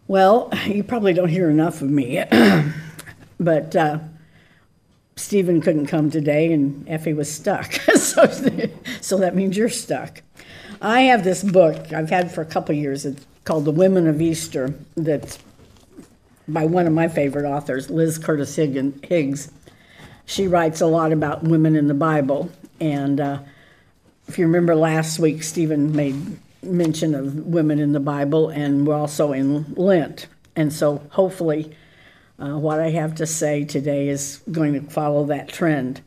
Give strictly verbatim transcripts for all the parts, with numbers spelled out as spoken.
Well, you probably don't hear enough of me, but uh, Stephen couldn't come today, and Effie was stuck, so, so that means you're stuck. I have this book I've had for a couple of years. It's called The Women of Easter, that's by one of my favorite authors, Liz Curtis Higgs. She writes a lot about women in the Bible, and uh, if you remember last week, Stephen made mention of women in the Bible, and we're also in Lent. And so hopefully uh, what I have to say today is going to follow that trend.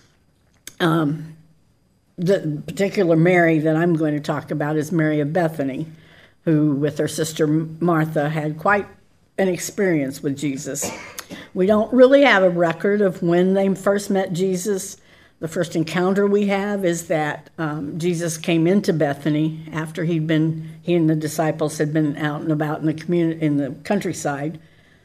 Um, the particular Mary that I'm going to talk about is Mary of Bethany, who with her sister Martha had quite an experience with Jesus. We don't really have a record of when they first met Jesus. The first encounter we have is that um, Jesus came into Bethany after he'd been, he and the disciples had been out and about in the community, in the countryside.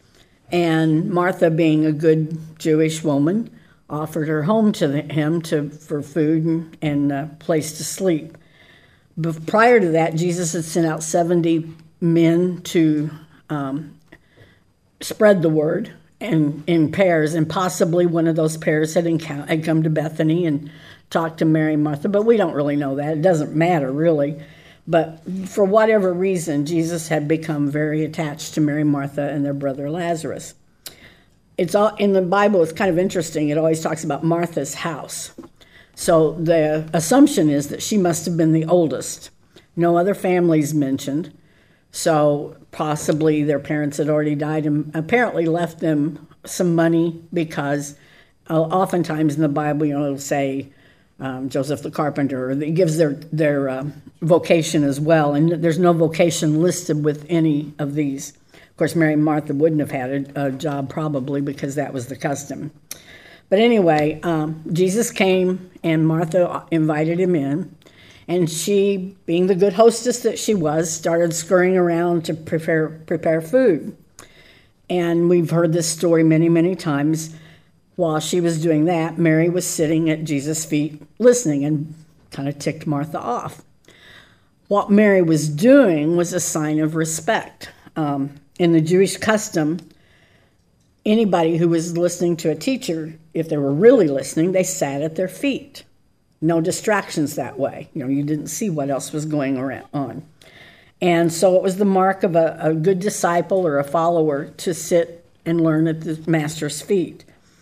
And Martha, being a good Jewish woman, offered her home to the, him to for food and, and a place to sleep. But prior to that, Jesus had sent out seventy men to um, spread the word. And in pairs, and possibly one of those pairs had, encounter, had come to Bethany and talked to Mary and Martha, but we don't really know that. It doesn't matter, really. But for whatever reason, Jesus had become very attached to Mary and Martha and their brother Lazarus. It's all in the Bible. It's kind of interesting. It always talks about Martha's house. So the assumption is that she must have been the oldest. No other families mentioned. So possibly their parents had already died and apparently left them some money because uh, oftentimes in the Bible, you know, it'll say um, Joseph the carpenter, or it gives their, their uh, vocation as well. And there's no vocation listed with any of these. Of course, Mary and Martha wouldn't have had a, a job probably because that was the custom. But anyway, um, Jesus came and Martha invited him in. And she, being the good hostess that she was, started scurrying around to prepare prepare food. And we've heard this story many, many times. While she was doing that, Mary was sitting at Jesus' feet listening and kind of ticked Martha off. What Mary was doing was a sign of respect. Um, in the Jewish custom, anybody who was listening to a teacher, if they were really listening, they sat at their feet. No distractions that way. You know, you didn't see what else was going around on. And so it was the mark of a, a good disciple or a follower to sit and learn at the master's feet.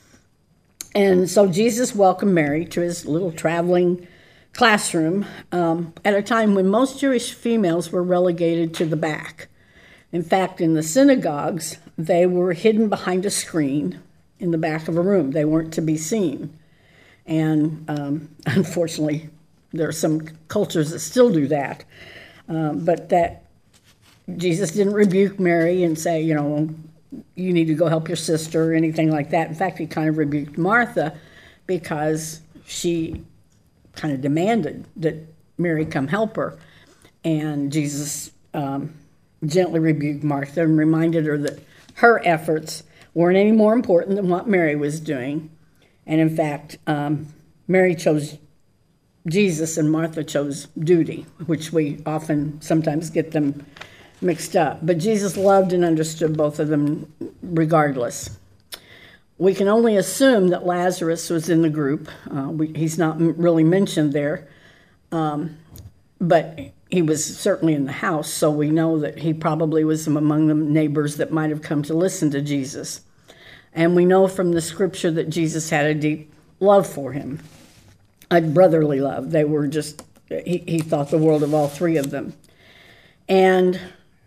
And so Jesus welcomed Mary to his little traveling classroom um, at a time when most Jewish females were relegated to the back. In fact, in the synagogues, they were hidden behind a screen in the back of a room. They weren't to be seen. And um, unfortunately, there are some cultures that still do that. Um, but that Jesus didn't rebuke Mary and say, you know, you need to go help your sister or anything like that. In fact, he kind of rebuked Martha because she kind of demanded that Mary come help her. And Jesus um, gently rebuked Martha and reminded her that her efforts weren't any more important than what Mary was doing. And in fact, um, Mary chose Jesus and Martha chose duty, which we often sometimes get them mixed up. But Jesus loved and understood both of them regardless. We can only assume that Lazarus was in the group. Uh, we, he's not really mentioned there, um, but he was certainly in the house, so we know that he probably was among the neighbors that might have come to listen to Jesus. And we know from the scripture that Jesus had a deep love for him, a brotherly love. They were just, he, he thought the world of all three of them. And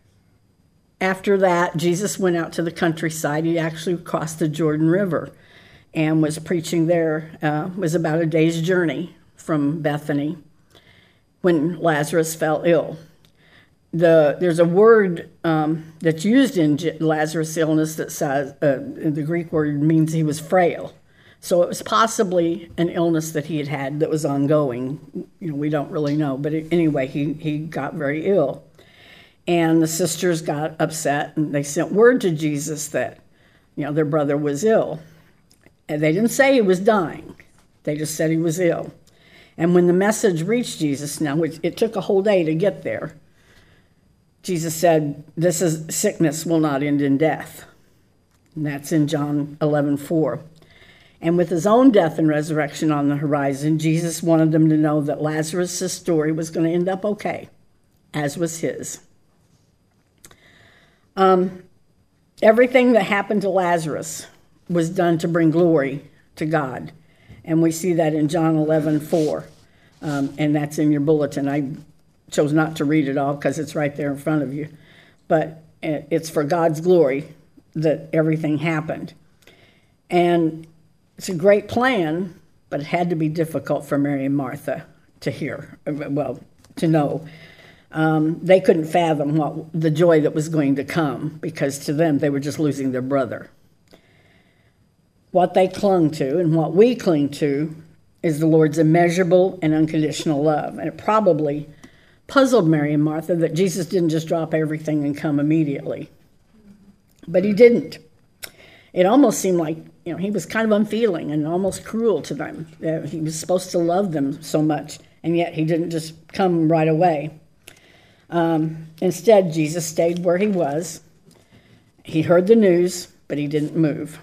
after that, Jesus went out to the countryside. He actually crossed the Jordan River and was preaching there. Uh, it was about a day's journey from Bethany when Lazarus fell ill. The, there's a word um, that's used in Lazarus' illness that says, uh, the Greek word means he was frail. So it was possibly an illness that he had had that was ongoing. You know, we don't really know. But it, anyway, he, he got very ill. And the sisters got upset, and they sent word to Jesus that, you know, their brother was ill. And they didn't say he was dying. They just said he was ill. And when the message reached Jesus, now, which it took a whole day to get there, Jesus said, this is sickness will not end in death. And that's in John eleven four. And with his own death and resurrection on the horizon, Jesus wanted them to know that Lazarus' story was going to end up okay, as was his. Um, everything that happened to Lazarus was done to bring glory to God. And we see that in John eleven four. Um, and that's in your bulletin. I chose not to read it all because it's right there in front of you. But it's for God's glory that everything happened. And it's a great plan, but it had to be difficult for Mary and Martha to hear, well, to know. Um, they couldn't fathom what the joy that was going to come, because to them they were just losing their brother. What they clung to and what we cling to is the Lord's immeasurable and unconditional love. And it probably puzzled Mary and Martha that Jesus didn't just drop everything and come immediately. But he didn't. It almost seemed like, you know, he was kind of unfeeling and almost cruel to them. Uh, he was supposed to love them so much, and yet he didn't just come right away. Um, instead, Jesus stayed where he was. He heard the news, but he didn't move.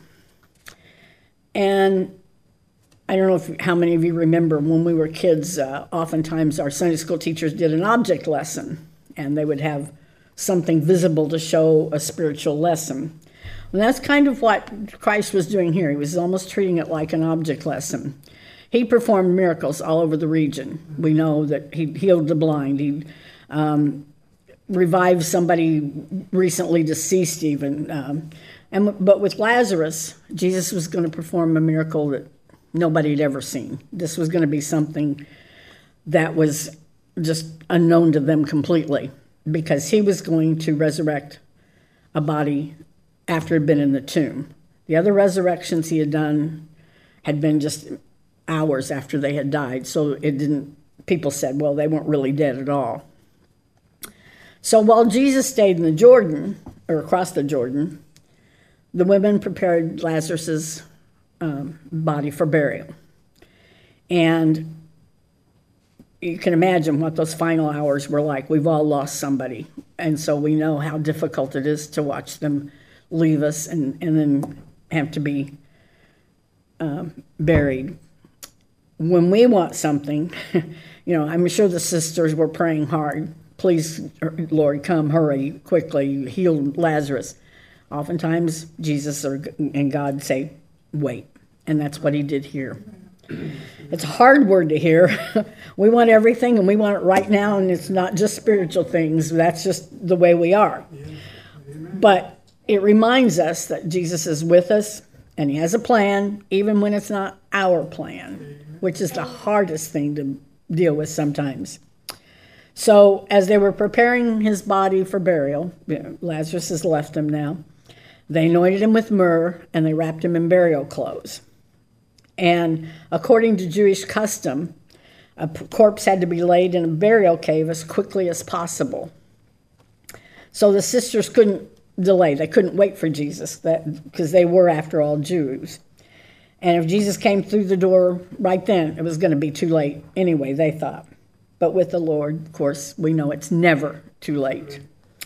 And I don't know if, how many of you remember when we were kids, uh, oftentimes our Sunday school teachers did an object lesson, and they would have something visible to show a spiritual lesson. And that's kind of what Christ was doing here. He was almost treating it like an object lesson. He performed miracles all over the region. We know that he healed the blind. He um, revived somebody recently deceased even. Um, and But with Lazarus, Jesus was going to perform a miracle that nobody had ever seen. This was going to be something that was just unknown to them completely, because he was going to resurrect a body after it had been in the tomb. The other resurrections he had done had been just hours after they had died, so it didn't, people said, well, they weren't really dead at all. So while Jesus stayed in the Jordan, or across the Jordan, the women prepared Lazarus's um, body for burial. And you can imagine what those final hours were like. We've all lost somebody, and so we know how difficult it is to watch them leave us and, and then have to be um, buried. When we want something, you know, I'm sure the sisters were praying hard. Please, Lord, come, hurry, quickly, heal Lazarus. Oftentimes, Jesus or, and God say, wait. And that's what he did here. It's a hard word to hear. We want everything, and we want it right now, and it's not just spiritual things. That's just the way we are. But it reminds us that Jesus is with us, and he has a plan, even when it's not our plan, which is the hardest thing to deal with sometimes. So as they were preparing his body for burial, you know, Lazarus has left him now, they anointed him with myrrh, and they wrapped him in burial clothes. And according to Jewish custom, a corpse had to be laid in a burial cave as quickly as possible. So the sisters couldn't delay. They couldn't wait for Jesus, that because they were, after all, Jews. And if Jesus came through the door right then, it was going to be too late anyway, they thought. But with the Lord, of course, we know it's never too late.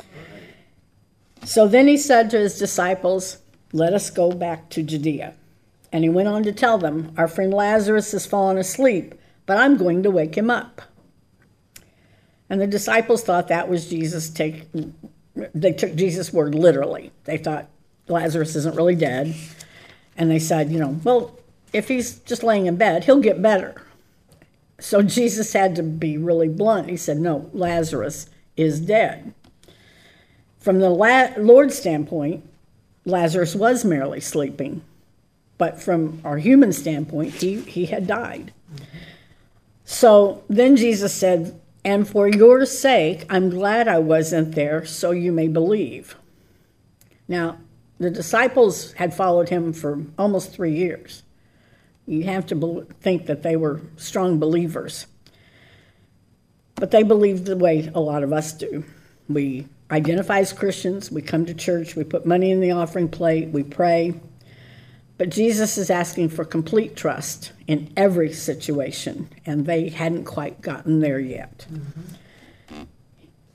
So then he said to his disciples, let us go back to Judea. And he went on to tell them, our friend Lazarus has fallen asleep, but I'm going to wake him up. And the disciples thought that was Jesus take, they took Jesus' word literally. They thought Lazarus isn't really dead. And they said, you know, well, if he's just laying in bed, he'll get better. So Jesus had to be really blunt. He said, no, Lazarus is dead. From the La- Lord's standpoint, Lazarus was merely sleeping. But from our human standpoint, he, he had died. Mm-hmm. So then Jesus said, and for your sake, I'm glad I wasn't there, so you may believe. Now, the disciples had followed him for almost three years. You have to be- think that they were strong believers. But they believed the way a lot of us do. We identify as Christians, we come to church, we put money in the offering plate, we pray. But Jesus is asking for complete trust in every situation, and they hadn't quite gotten there yet. Mm-hmm.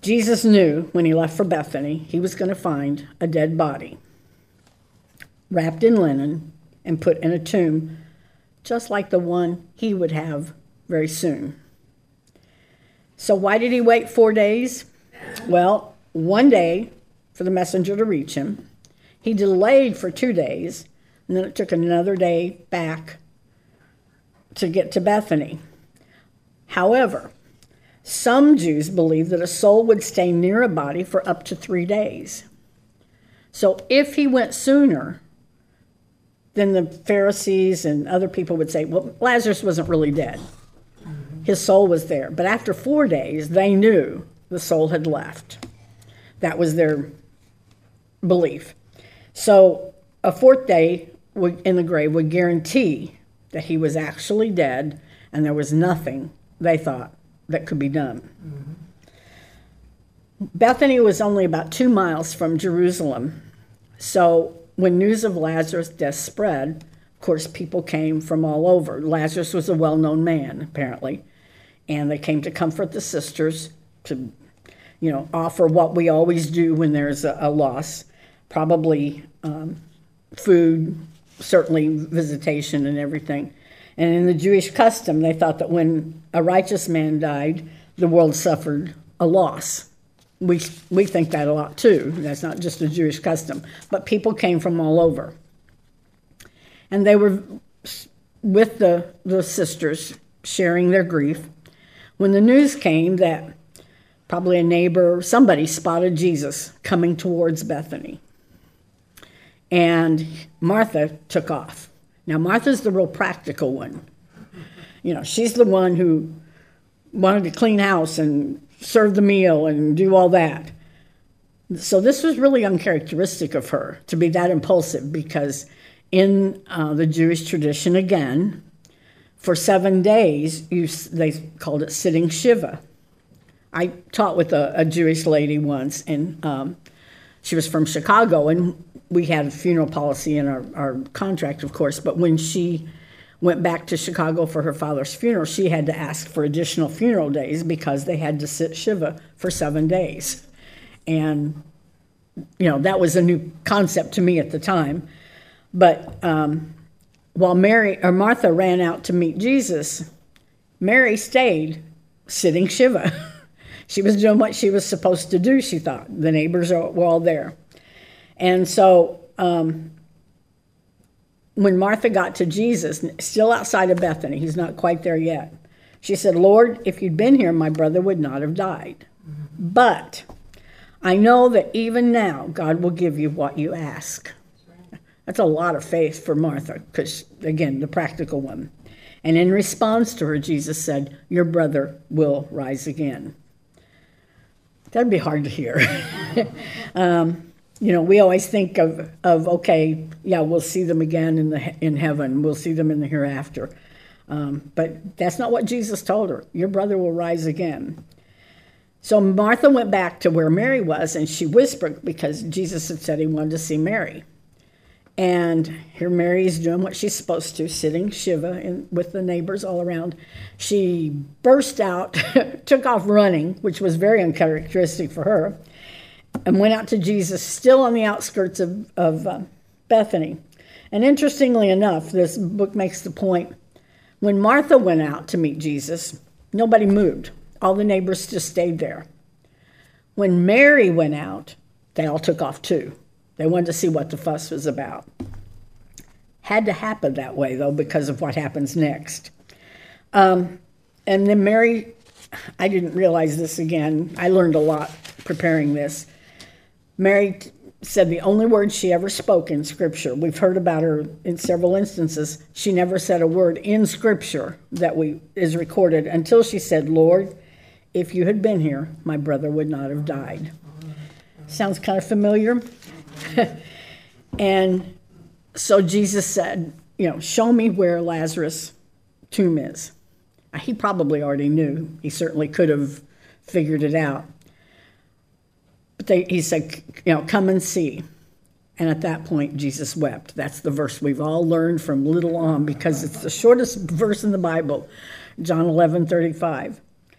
Jesus knew when he left for Bethany, he was going to find a dead body wrapped in linen and put in a tomb, just like the one he would have very soon. So why did he wait four days? Well, one day for the messenger to reach him. He delayed for two days, and then it took another day back to get to Bethany. However, some Jews believed that a soul would stay near a body for up to three days. So if he went sooner, then the Pharisees and other people would say, well, Lazarus wasn't really dead. His soul was there. But after four days, they knew the soul had left. That was their belief. So a fourth day in the grave would guarantee that he was actually dead, and there was nothing, they thought, that could be done. Mm-hmm. Bethany was only about two miles from Jerusalem. So when news of Lazarus' death spread, of course, people came from all over. Lazarus was a well-known man, apparently, and they came to comfort the sisters, to, you know, offer what we always do when there's a, a loss, probably um, food, certainly visitation and everything. And in the Jewish custom, they thought that when a righteous man died, the world suffered a loss. We we think that a lot too. That's not just a Jewish custom. But people came from all over. And they were with the, the sisters sharing their grief when the news came that probably a neighbor or somebody spotted Jesus coming towards Bethany. And Martha took off. Now, Martha's the real practical one. You know, she's the one who wanted to clean house and serve the meal and do all that. So this was really uncharacteristic of her, to be that impulsive, because in uh, the Jewish tradition, again, for seven days, you, they called it sitting Shiva. I taught with a, a Jewish lady once, and um, she was from Chicago, and we had a funeral policy in our, our contract, of course, but when she went back to Chicago for her father's funeral, she had to ask for additional funeral days because they had to sit Shiva for seven days. And, you know, that was a new concept to me at the time. But um, while Mary or Martha ran out to meet Jesus, Mary stayed sitting Shiva. She was doing what she was supposed to do, she thought. The neighbors were all there. And so um, when Martha got to Jesus, still outside of Bethany, he's not quite there yet, she said, Lord, if you'd been here, my brother would not have died. Mm-hmm. But I know that even now, God will give you what you ask. That's a lot of faith for Martha, because, again, the practical one. And in response to her, Jesus said, your brother will rise again. That'd be hard to hear. um, you know, we always think of, of, okay, yeah, we'll see them again in the in heaven. We'll see them in the hereafter. Um, but that's not what Jesus told her. Your brother will rise again. So Martha went back to where Mary was, and she whispered, because Jesus had said he wanted to see Mary. And here Mary is doing what she's supposed to, sitting Shiva in, with the neighbors all around. She burst out, took off running, which was very uncharacteristic for her, and went out to Jesus, still on the outskirts of, of uh, Bethany. And interestingly enough, this book makes the point, when Martha went out to meet Jesus, nobody moved. All the neighbors just stayed there. When Mary went out, they all took off too. They wanted to see what the fuss was about. Had to happen that way, though, because of what happens next. Um, and then Mary, I didn't realize this again. I learned a lot preparing this. Mary t- said the only word she ever spoke in Scripture, we've heard about her in several instances, she never said a word in Scripture that we is recorded until she said, Lord, if you had been here, my brother would not have died. Sounds kind of familiar? And so Jesus said, you know, show me where Lazarus' tomb is. He probably already knew. He certainly could have figured it out. But they, he said, you know, come and see. And at that point, Jesus wept. That's the verse we've all learned from little on because it's the shortest verse in the Bible, John eleven thirty-five.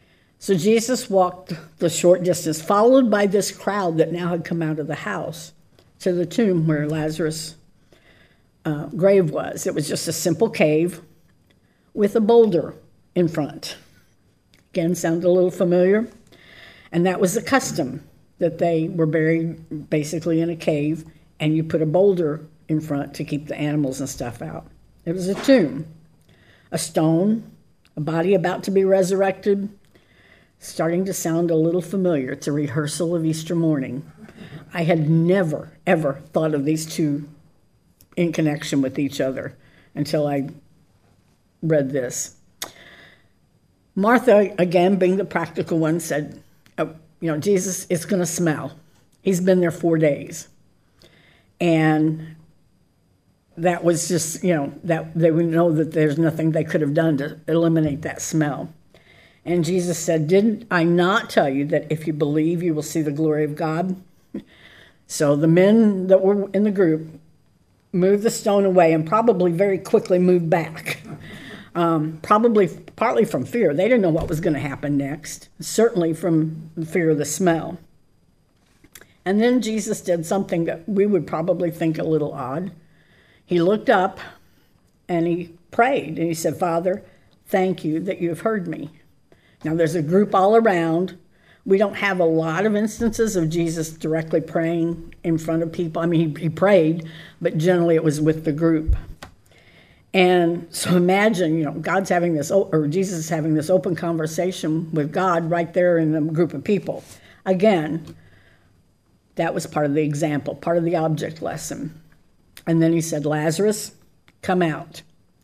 So Jesus walked the short distance, followed by this crowd that now had come out of the house to the tomb where Lazarus' uh, grave was. It was just a simple cave with a boulder in front. Again, sounded a little familiar. And that was the custom, that they were buried basically in a cave, and you put a boulder in front to keep the animals and stuff out. It was a tomb, a stone, a body about to be resurrected, starting to sound a little familiar. It's a rehearsal of Easter morning. I had never, ever thought of these two in connection with each other until I read this. Martha, again, being the practical one, said, oh, you know, Jesus, it's going to smell. He's been there four days. And that was just, you know, that they would know that there's nothing they could have done to eliminate that smell. And Jesus said, didn't I not tell you that if you believe, you will see the glory of God? So the men that were in the group moved the stone away and probably very quickly moved back. Um, probably partly from fear. They didn't know what was going to happen next, certainly from the fear of the smell. And then Jesus did something that we would probably think a little odd. He looked up and he prayed, and he said, Father, thank you that you have heard me. Now, there's a group all around. We don't have a lot of instances of Jesus directly praying in front of people. I mean, he, he prayed, but generally it was with the group. And so imagine, you know, God's having this, or Jesus is having this open conversation with God right there in a group of people. Again, that was part of the example, part of the object lesson. And then he said, Lazarus, come out.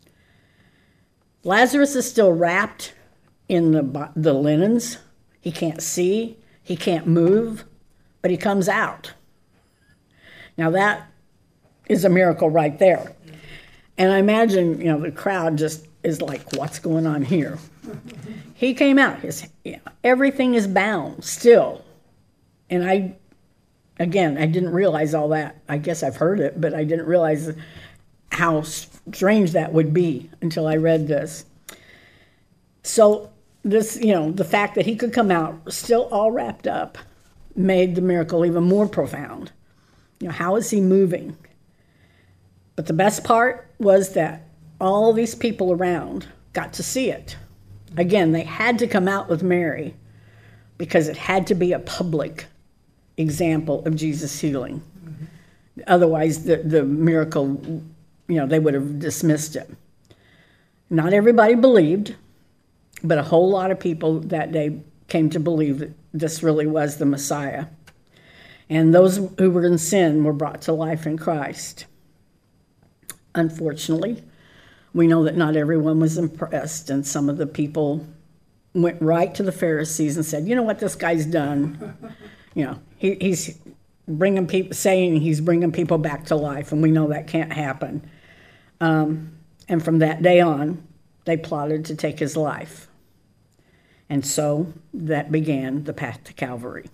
Lazarus is still wrapped in the, the linens. He can't see, he can't move, but he comes out. Now that is a miracle right there. And I imagine, you know, the crowd just is like, what's going on here? He came out. His, you know, everything is bound still. And I, again, I didn't realize all that. I guess I've heard it, but I didn't realize how strange that would be until I read this. So this, you know, the fact that he could come out still all wrapped up made the miracle even more profound. You know, how is he moving? But the best part was that all these people around got to see it. Again, they had to come out with Mary because it had to be a public example of Jesus healing. Mm-hmm. Otherwise, the, the miracle, you know, they would have dismissed it. Not everybody believed, but a whole lot of people that day came to believe that this really was the Messiah. And those who were in sin were brought to life in Christ. Unfortunately, we know that not everyone was impressed, and some of the people went right to the Pharisees and said, you know what this guy's done? You know, he, he's bringing people, saying he's bringing people back to life, and we know that can't happen. Um, and from that day on, they plotted to take his life. And so that began the path to Calvary.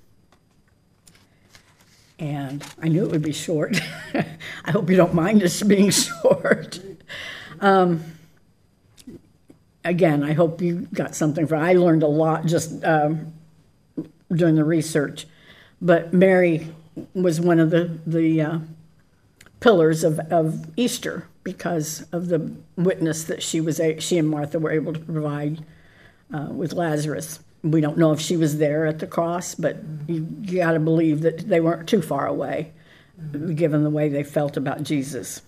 And I knew it would be short. I hope you don't mind us being short. Um, again, I hope you got something from it. I learned a lot just um, doing the research. But Mary was one of the, the uh, pillars of, of Easter because of the witness that she was a, she and Martha were able to provide uh, with Lazarus. We don't know if she was there at the cross, but you, you got to believe that they weren't too far away, given the way they felt about Jesus.